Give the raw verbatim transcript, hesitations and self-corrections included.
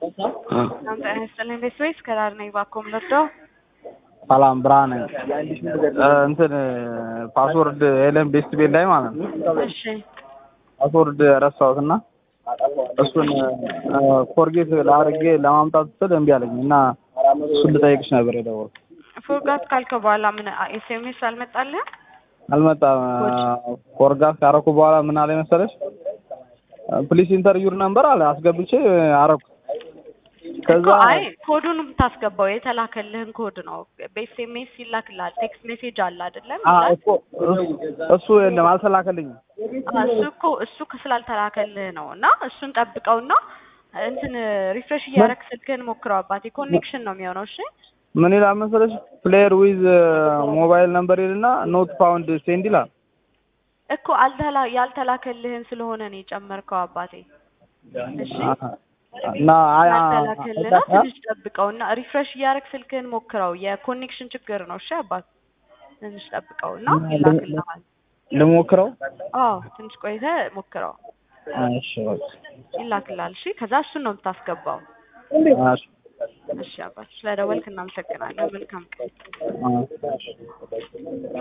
አንተ አይስተልን ቤስዌስ ከራር ነኝ ባኮም ለዶ ሰላም ብራን እንትን ፓስወርድ ኤለን ቤስት ቤት ላይ ማለት ነው። እሺ ፓስወርድ ረሳሁትና እሱን ፎርጌት ላድርጌ ለማምጣት ስል እምቢ አለኝ እና እሱን ልጠይቅሽ ነበር የደወልኩት። ፎርጋት ካልከ በኋላ ምን ኤስኤምኤስ አልመጣልህ? አልመጣም። ፎርጋት ካረኩ በኋላ ምን አለ መሰለሽ ፕሊስ ኢንተር ዩር ነምበር አለ አስገብቼ አረኩ። ከዛ አይ ኮዱን ታስገባው የተላከልህን ኮድ ነው። በኤስኤምኤስ ይላክልሃል። ቴክስት ሜሴጅ አለ አይደለም? አዎ እኮ እሱ የለም አልተላከልኝም። እሱ እኮ እሱ ስላልተላከልህ ነው እና እሱን ጠብቀውና እንትን ሪፍሬሽ እያደረክ ስልክህን ሞክረው አባቴ ኮኔክሽን ነው የሚሆነው። እሺ ምን ይላል መሰለሽ ፕሌየር ዊዝ ሞባይል ነምበር ይልና ኖት ፋውንድ ሴንድ ይላል እኮ አልተላ ያልተላከልህን ስለሆነ ነው የጨመርከው አባቴ። እሺ እና አያ ያልተላከልህና ትንሽ ጠብቀውና ሪፍሬሽ እያደረክ ስልክህን ሞክረው የኮኔክሽን ችግር ነው። እሺ አባት ትንሽ ጠብቀውና ይላክልሃል። ልሞክረው? አዎ ትንሽ ቆይተህ ሞክረው። እሺ በቃ ይላክልሃል። እሺ ከዛ እሱን ነው የምታስገባው። እሺ እሺ አባት ስለደወልክ እናመሰግናለን። መልካም ቀን።